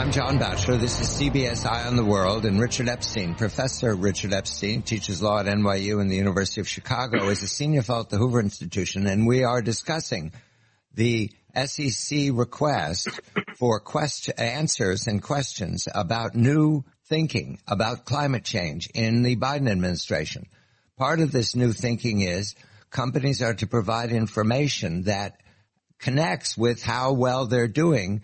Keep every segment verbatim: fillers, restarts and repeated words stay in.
I'm John Batchelor. This is C B S Eye on the World, and Richard Epstein, Professor Richard Epstein, teaches law at N Y U and the University of Chicago, is a senior fellow at the Hoover Institution, and we are discussing the S E C request for question, answers and questions about new thinking about climate change in the Biden administration. Part of this new thinking is companies are to provide information that connects with how well they're doing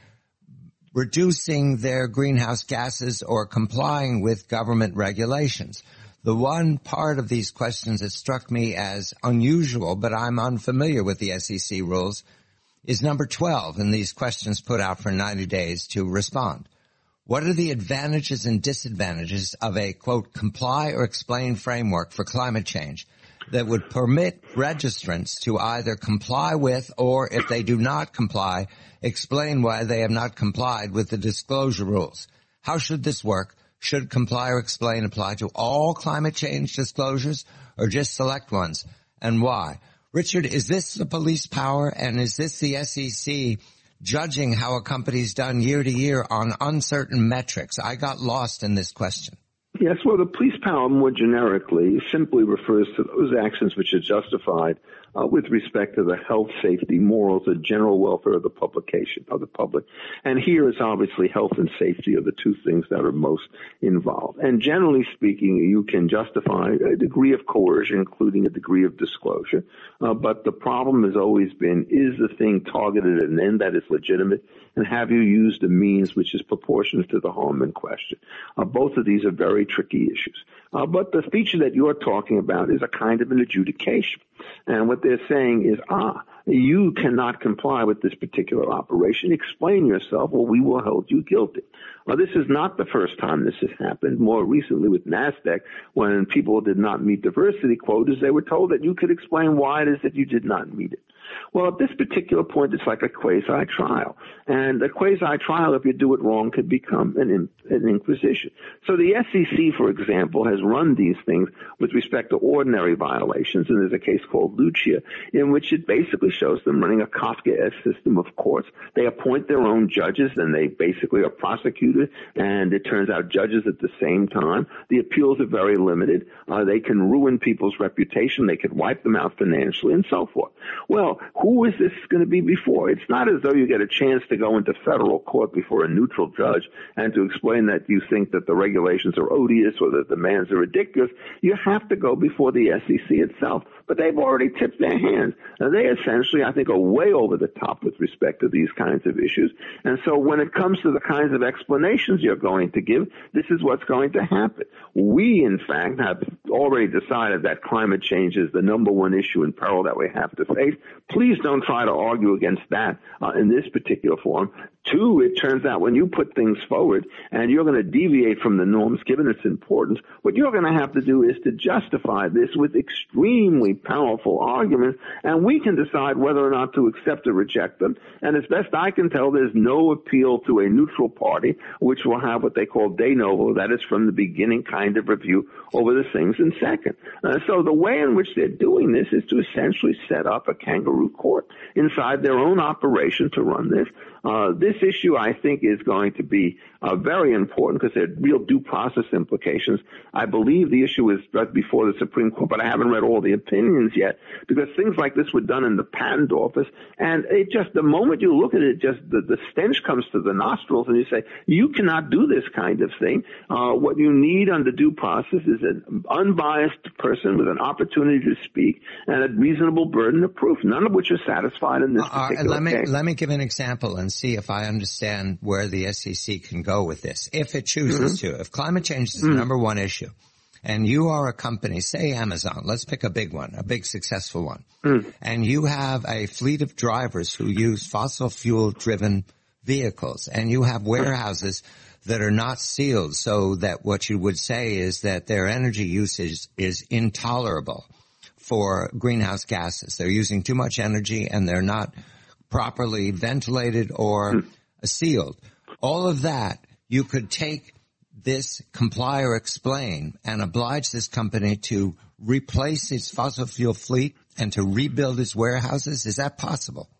reducing their greenhouse gases or complying with government regulations. The one part of these questions that struck me as unusual, but I'm unfamiliar with the S E C rules, is number twelve, and these questions put out for ninety days to respond. What are the advantages and disadvantages of a, quote, comply or explain framework for climate change that would permit registrants to either comply with or, if they do not comply, explain why they have not complied with the disclosure rules? How should this work? Should comply or explain apply to all climate change disclosures or just select ones, and why? Richard, is this the police power, and is this the S E C judging how a company's done year to year on uncertain metrics? I got lost in this question. Yes, well, the police power more generically simply refers to those actions which are justified uh, with respect to the health, safety, morals, and general welfare of the publication, of the public. And here is obviously health and safety are the two things that are most involved. And generally speaking, you can justify a degree of coercion, including a degree of disclosure. Uh, but the problem has always been, is the thing targeted at an end that is legitimate? And have you used a means which is proportionate to the harm in question? Uh, both of these are very tricky issues. Uh, but the feature that you're talking about is a kind of an adjudication. And what they're saying is, ah, you cannot comply with this particular operation. Explain yourself, or we will hold you guilty. Well, this is not the first time this has happened. More recently with NASDAQ, when people did not meet diversity quotas, they were told that you could explain why it is that you did not meet it. Well, at this particular point, it's like a quasi-trial. And a quasi-trial, if you do it wrong, could become an, in, an inquisition. So the S E C, for example, has run these things with respect to ordinary violations, and there's a case called Lucia, in which it basically shows them running a Kafkaesque system of courts. They appoint their own judges, and they basically are prosecuted, and it turns out judges at the same time. The appeals are very limited. Uh, they can ruin people's reputation. They could wipe them out financially, and so forth. Well, who is this going to be before? It's not as though you get a chance to go into federal court before a neutral judge and to explain that you think that the regulations are odious or that the demands are ridiculous. You have to go before the S E C itself. But they've already tipped their hands. Now, they essentially, I think, are way over the top with respect to these kinds of issues. And so when it comes to the kinds of explanations you're going to give, this is what's going to happen. We, in fact, have already decided that climate change is the number one issue in peril that we have to face. Please don't try to argue against that uh, in this particular form. Two, it turns out when you put things forward and you're going to deviate from the norms given its importance, what you're going to have to do is to justify this with extremely powerful arguments, and we can decide whether or not to accept or reject them. And as best I can tell, there's no appeal to a neutral party, which will have what they call de novo, that is from the beginning kind of review over the things in second. Uh, so the way in which they're doing this is to essentially set up a kangaroo court inside their own operation to run this. Uh, this issue, I think, is going to be uh, very important because there are real due process implications. I believe the issue is brought before the Supreme Court, but I haven't read all the opinions yet because things like this were done in the patent office. And it just, the moment you look at it, just the, the stench comes to the nostrils and you say, you cannot do this kind of thing. Uh, what you need under due process is an unbiased person with an opportunity to speak and a reasonable burden of proof, none of which are satisfied in this uh, particular let me, case. Let me give an example and see if I understand where the S E C can go with this, if it chooses mm-hmm. to. If climate change is mm-hmm. the number one issue, and you are a company, say Amazon, let's pick a big one, a big successful one, mm. and you have a fleet of drivers who use fossil fuel-driven vehicles, and you have warehouses that are not sealed so that what you would say is that their energy usage is intolerable for greenhouse gases. They're using too much energy, and they're not properly ventilated or mm. sealed. All of that, you could take this comply or explain and oblige this company to replace its fossil fuel fleet and to rebuild its warehouses. Is that possible?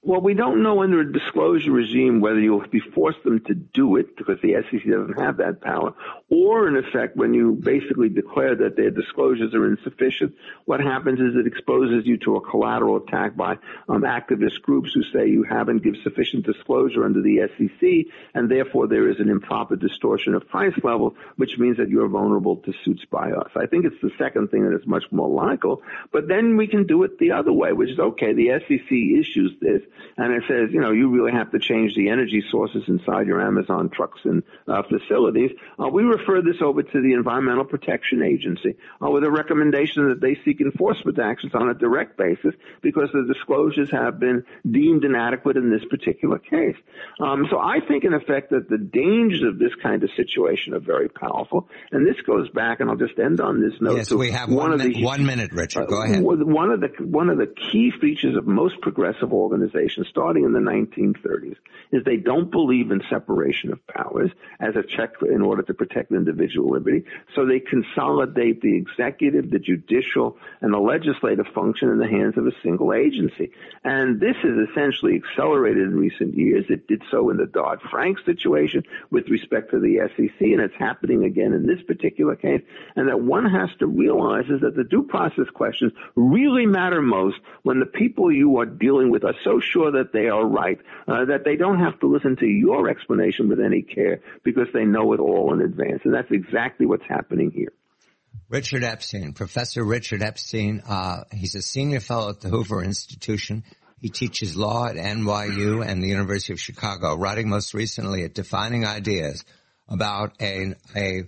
Well, we don't know under a disclosure regime whether you'll be forced them to do it because the S E C doesn't have that power, or in effect when you basically declare that their disclosures are insufficient, what happens is it exposes you to a collateral attack by um, activist groups who say you haven't given sufficient disclosure under the S E C, and therefore there is an improper distortion of price level, which means that you're vulnerable to suits by us. I think it's the second thing that is much more logical, but then we can do it the other way, which is, okay, the S E C issues this, and it says, you know, you really have to change the energy sources inside your Amazon trucks and uh, facilities. Uh, we refer this over to the Environmental Protection Agency uh, with a recommendation that they seek enforcement actions on a direct basis because the disclosures have been deemed inadequate in this particular case. Um, so I think, in effect, that the dangers of this kind of situation are very powerful. And this goes back, and I'll just end on this note. Yes, to we have one, one, of the, one minute, Richard. Go uh, ahead. One of the one of the key features of most progressive organizations, starting in the nineteen thirties, is they don't believe in separation of powers as a check in order to protect individual liberty. So they consolidate the executive, the judicial, and the legislative function in the hands of a single agency. And this is essentially accelerated in recent years. It did so in the Dodd-Frank situation with respect to the S E C, and it's happening again in this particular case. And that one has to realize is that the due process questions really matter most when the people you are dealing with are so sure that they are right, uh, that they don't have to listen to your explanation with any care because they know it all in advance. And that's exactly what's happening here. Richard Epstein, Professor Richard Epstein, uh, he's a senior fellow at the Hoover Institution. He teaches law at N Y U and the University of Chicago, writing most recently at Defining Ideas about a, a,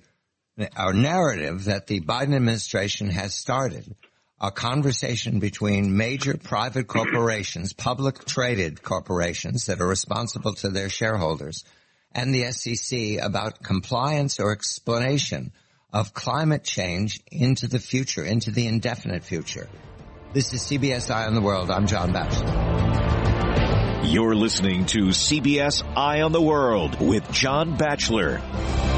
a narrative that the Biden administration has started, a conversation between major private corporations, public traded corporations that are responsible to their shareholders, and the S E C about compliance or explanation of climate change into the future, into the indefinite future. This is C B S Eye on the World. I'm John Batchelor. You're listening to C B S Eye on the World with John Batchelor.